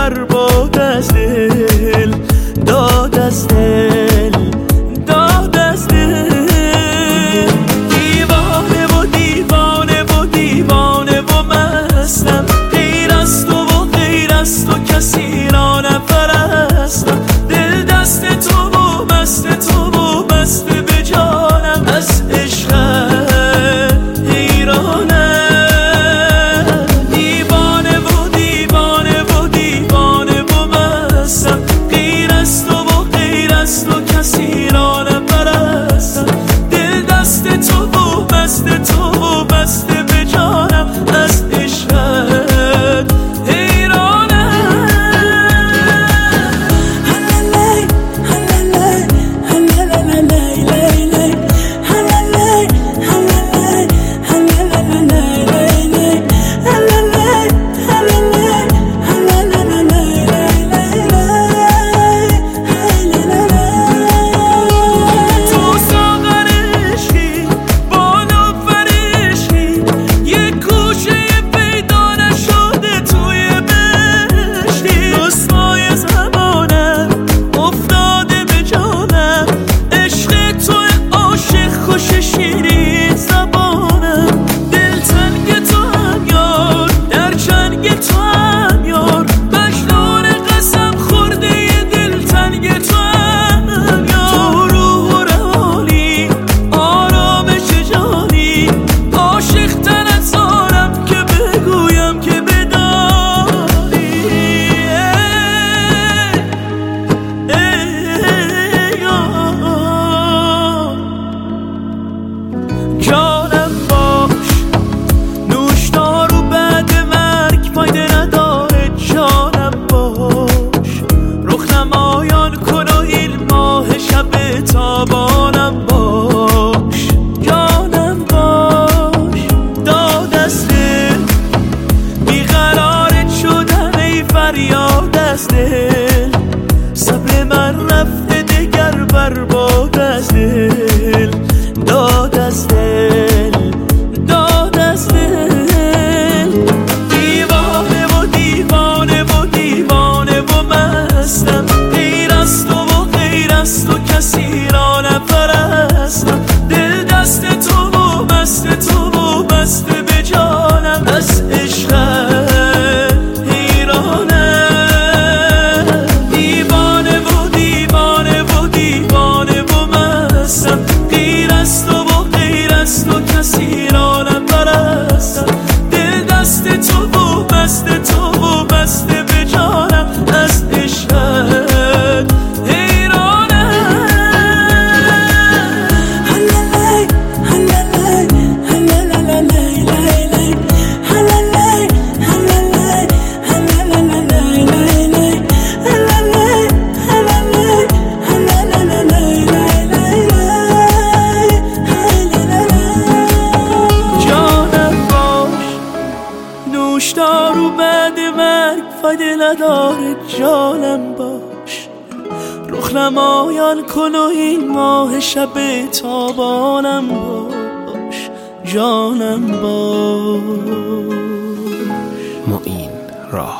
برباد از دل، داد از دل، داد از دل. دیوانه و دیوانه و دیوانه و مستم، غیر از تو و غیر از تو کسی را نپرستم. دل دست تو و مست تو و مست به جانم، از عشقت حیرانم. دیوانه و دیوانه و دیوانه و مستم، غیر از تو و غیر از تو کسی را نپرستم. دل دست تو و مست تو و مست به جانم، از عشقت حیرانم. جانم باش نوشدار و بعد مرگ فایده نداره. جانم باش رخ نمایان کن و این ماه شب تابانم باش. جانم باش داد از دل، بیقرارت شدم ای فریاد از دل. صبر من رفته دگر برباد از دل، داد از دل، داد از دل. دیوانه و دیوانه و دیوانه و مستم، غیر از تو و غیر از تو کسی را نپرستم. دل دست تو و مست تو و مست به جانم، از عشقت حیرانم. دیوانه و دیوانه و دیوانه و مستم، غیر از تو و غیر از تو کسی را نپرستم. دل دست تو و مست تو و مست به جانم، از عشقت حیرانم. نوشدار و بعد مرگ فایده نداره. جانم باش رخ نمایان کن و این ماه شب تابانم باش. جانم باش. معین راه